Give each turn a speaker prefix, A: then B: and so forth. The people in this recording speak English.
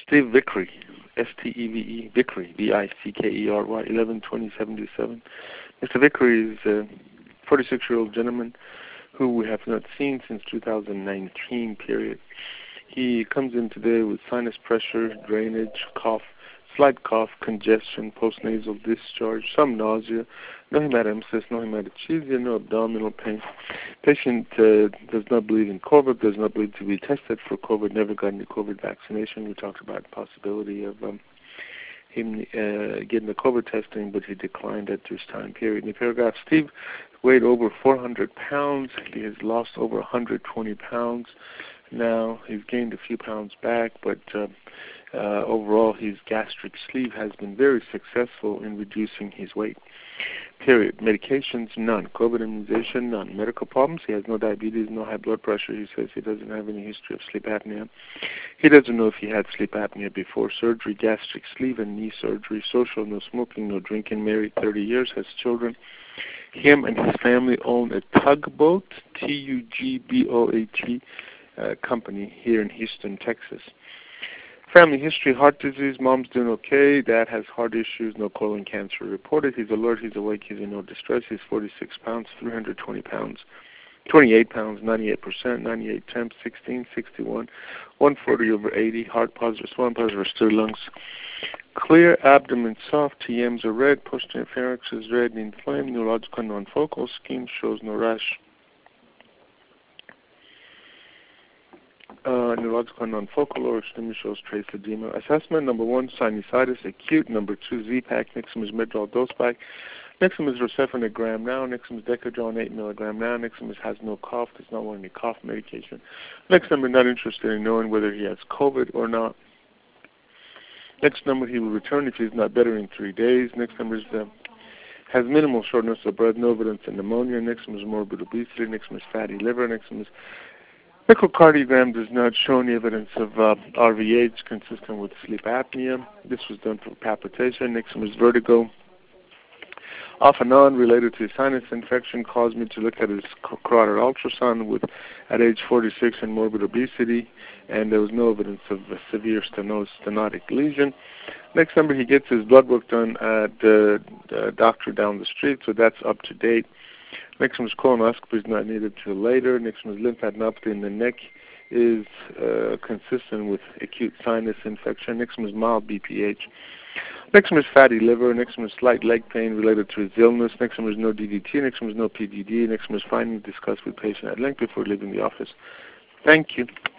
A: Steve Vickery, S-T-E-V-E, Vickery, V-I-C-K-E-R-Y, 11-20-77. Mr. Vickery is a 46-year-old gentleman who we have not seen since 2019 period. He comes in today with sinus pressure, drainage, cough, slight cough, congestion, postnasal discharge, some nausea, no hematemesis, no hematochezia, no abdominal pain. Patient does not believe in COVID, does not believe to be tested for COVID, never got any COVID vaccination. We talked about the possibility of him getting the COVID testing, but he declined at this time period. In the paragraph, Steve weighed over 400 pounds. He has lost over 120 pounds. Now he's gained a few pounds back, but overall his gastric sleeve has been very successful in reducing his weight. Period. Medications, none. COVID immunization, none. Medical problems, he has no diabetes, no high blood pressure. He says he doesn't have any history of sleep apnea. He doesn't know if he had sleep apnea before surgery. Gastric sleeve and knee surgery. Social, no smoking, no drinking. Married 30 years, has children. Him and his family own a tugboat, T-U-G-B-O-A-T, company here in Houston, Texas. Family history, heart disease, mom's doing okay, dad has heart issues, no colon cancer reported. He's alert, he's awake, he's in no distress. He's 46 pounds, 320 pounds, 28 pounds, 98%, 98 temps, 16, 61, 140 over 80, heart positive, swollen positive, stir lungs. Clear abdomen, soft, TMs are red, posterior pharynx is red and inflamed, neurological non-focal, scheme shows no rash. Neurological non-focal or extremely shows trace edema. Assessment, number 1, sinusitis, acute. Number 2, Z-Pak, Nixum is Midral dose pack. Nixum is Rocephin a gram now. Nixum is Decadron 8 milligram now. Nixum has no cough, does not want any cough medication. Next number, not interested in knowing whether he has COVID or not. Next number, he will return if he's not better in 3 days. Next number is has minimal shortness of breath, no evidence of pneumonia. Next one is morbid obesity. Next one is fatty liver. Next one is echocardiogram does not show any evidence of RVH consistent with sleep apnea. This was done for palpitation. Next one is vertigo. Off and on related to sinus infection caused me to look at his carotid ultrasound at age 46 and morbid obesity, and there was no evidence of a severe stenotic lesion. Next number, he gets his blood work done at the doctor down the street, so that's up to date. Next one is colonoscopy is not needed till later. Next one is lymphadenopathy in the neck is consistent with acute sinus infection. Next one is mild BPH. Next one is fatty liver. Next one is slight leg pain related to his illness. Next one is no DDT. Next one is no PDD. Next one is finding discussed with patient at length before leaving the office. Thank you.